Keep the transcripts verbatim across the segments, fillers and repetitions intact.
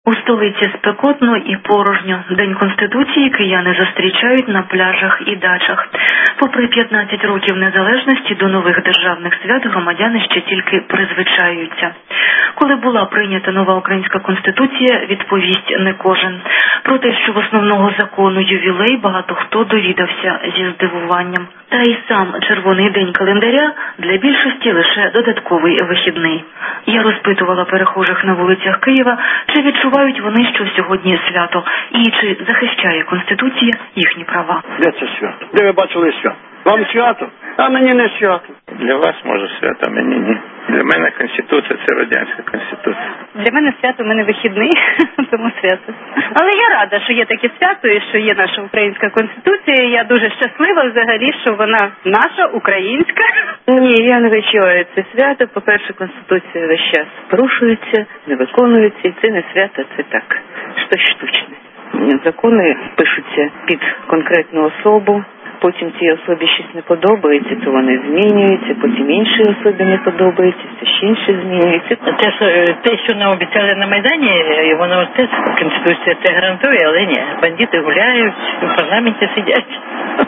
У столиці спекотно і порожньо. День Конституції кияни зустрічають на пляжах і дачах. Попри п'ятнадцять років незалежності, до нових державних свят громадяни ще тільки призвичаються. Коли була прийнята нова українська Конституція, відповість не кожен. Про те, що в основного закону ювілей, багато хто довідався зі здивуванням. Та й сам червоний день календаря для більшості лише додатковий вихідний. Я розпитувала перехожих на вулицях Києва, чи відчувають вони, що сьогодні свято, і чи захищає Конституція їхні права. Де це свято? Де ви бачили свято? Вам свято? А мені не свято. Для вас, може, свято, а мені ні. Для мене Конституція – це радянська Конституція. Для мене свято, у мене вихідний, тому свято. Але я рада, що є таке свято і що є наша українська Конституція. Я дуже щаслива взагалі, що вона наша, українська. Ні, я не відчуваю це свято. По-перше, Конституція весь час порушується, не виконується, і це не свято, це так, щось штучне. Закони пишуться під конкретну особу. Потім цій особі щось не подобається, то вони змінюються, потім іншій особі не подобається, це ще інше змінюється. Те, що, те, що нам обіцяли на Майдані, воно теж Конституція це гарантує, але ні. Бандити гуляють, в парламенті сидять.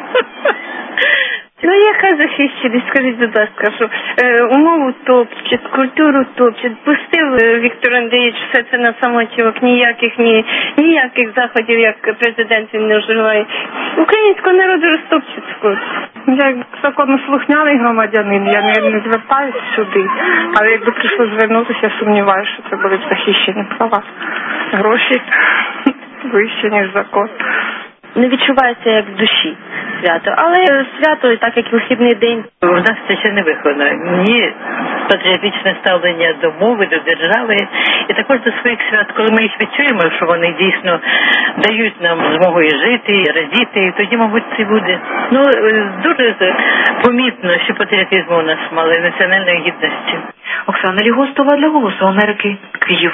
Ну, яка захищеність, скажіть, будь ласка, що е, умову топчуть, культуру топчуть, пустив Віктор Андрійович все це на самотівок, ніяких, ні, ніяких заходів, як президент він не вживає. Українського народу розтопчуть. Я як законослухняний громадянин, я не, не звертаюся сюди, але якби прийшло звернутися, я сумніваюся, що це будуть захищені права. Гроші вище, ніж закон. Не відчувається як в душі свято, але свято, так як вихідний день. У нас це ще не виходить. Ні патріотичне ставлення до мови, до держави і також до своїх свят. Коли ми їх відчуємо, що вони дійсно дають нам змогу і жити, і радіти, і тоді, мабуть, це буде. Ну, дуже помітно, що патріотизму у нас мало, і національної гідності. Оксана Лігостова для «Голосу Америки», Київ.